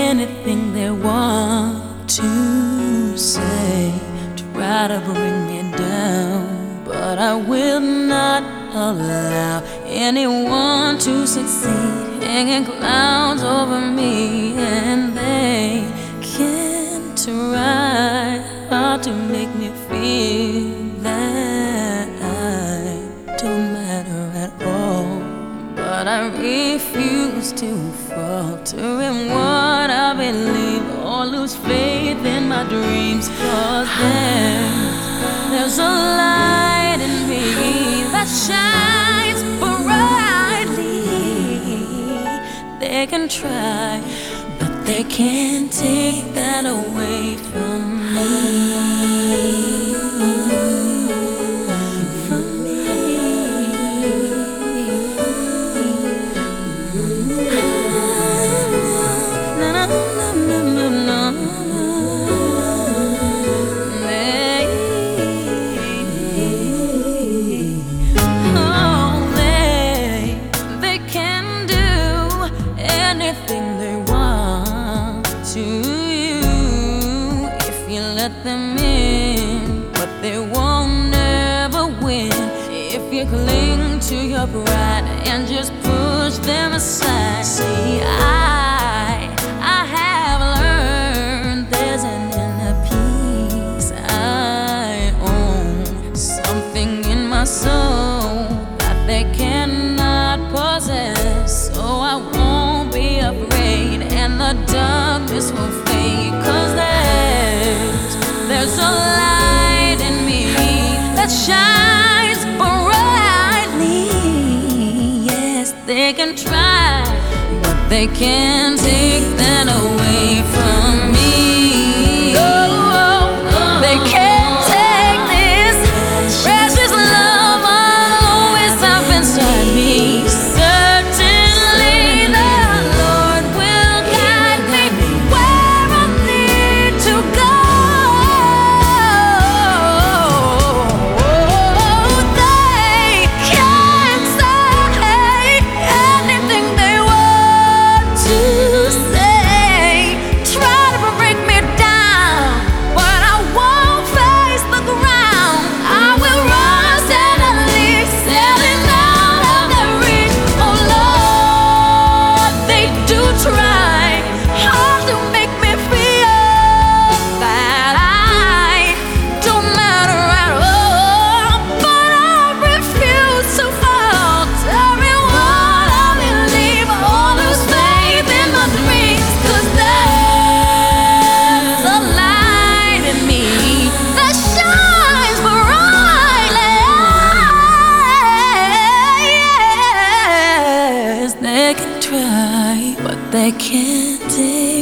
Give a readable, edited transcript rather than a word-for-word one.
anything they want to say, try to bring me down, but I will not allow anyone to succeed, hanging clouds over me, and they can try hard to make me feel that I don't matter at all. But I refuse to falter in what I believe or lose faith in my dreams, 'cause there's a light in me that shines brightly. They can try, but they can't take that away from me. Anything they want to you if you let them in, but they won't ever win if you cling to your pride and just push them aside. See, I have learned there's an inner peace I own, something in my soul that they cannot possess, so I won't be afraid and the darkness will fade, 'cause there's a light in me that shines brightly. Yes, they can try, but they can't take that away from me. They can't take this precious love I'll always have inside me. They can try, but they can't take